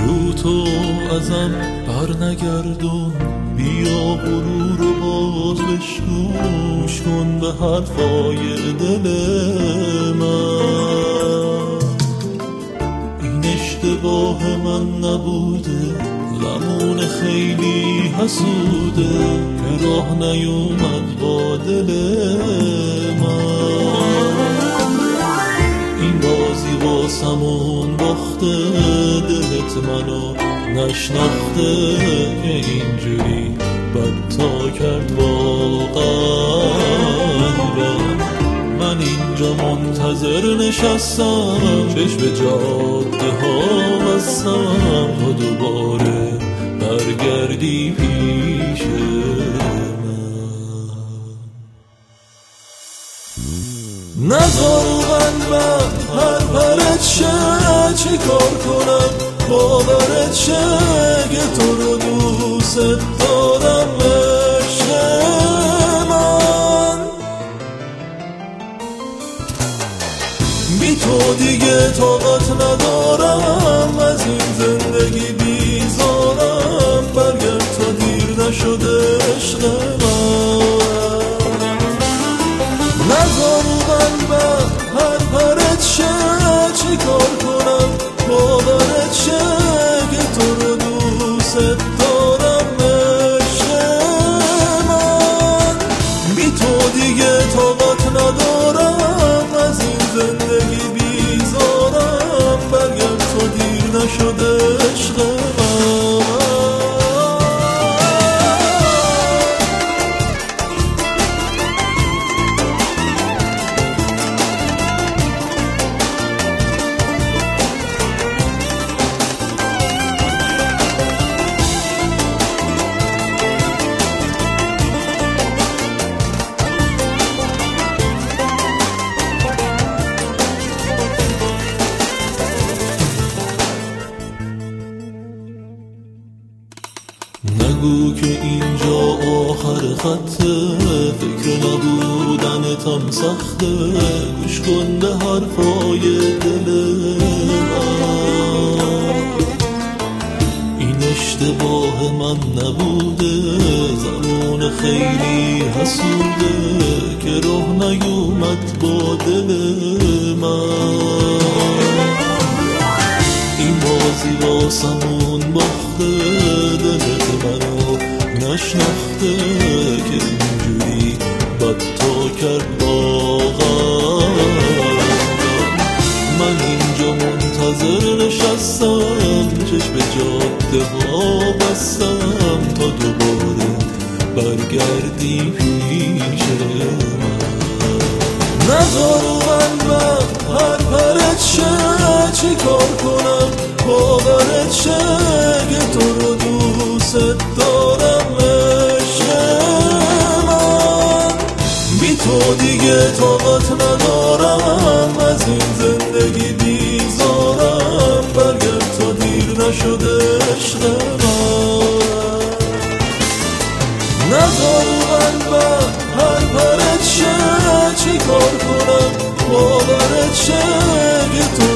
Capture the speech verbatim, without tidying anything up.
رو تو ازم بر نگردون، بیا غرور رو باز بشنوش کن به حرفای دل من. این اشتباه من نبوده، زمان خیلی حسوده که راه نیومد با دل من. این بازی واسمون باخته، دلت منو نشناخته که اینجوری بد تا کرد با قلبم. من اینجا منتظر نشستم، چشم به جاده ها بستم تا دوباره برگردی پیش من. نذار من هر پرت شه، چی کار کنم باورت شه که تو رو دوست دارم عشق من. بی تو دیگه طاقت ندارم، از این زندگی بیزارم، برگرد تا دیر نشده عشق من. نذار من هر پرت شه، چی کار کنم باورت شه که تو رو دوست دارم عشق من. بی تو دیگه طاقت ندارم، از این زندگی بیزارم، برگرد تا دیر نشده عشق من. نگو که اینجا آخر خطه، فکر نبودنتم سخته، گوش کن به حرفای دل من. این اشتباه من نبوده، زمان خیلی حسوده که راه نیومد با دل من. این بازی واسمون باخته، دلت منو نشناخته که اینجوری بد تا کرد با قلبم. من اینجا منتظر نشستم، چشم به جاده ها بستم تا دوباره برگردی پیش من. نذار من هر پرت شه، چی کار کنم باورت شه که تو رو دوست دارم عشق من. بی تو دیگه طاقت ندارم، از این زندگی بیزارم، برگرد تا دیر نشده عشق من. نذار من هر پرت شه، چی کار کنم باورت شه که تو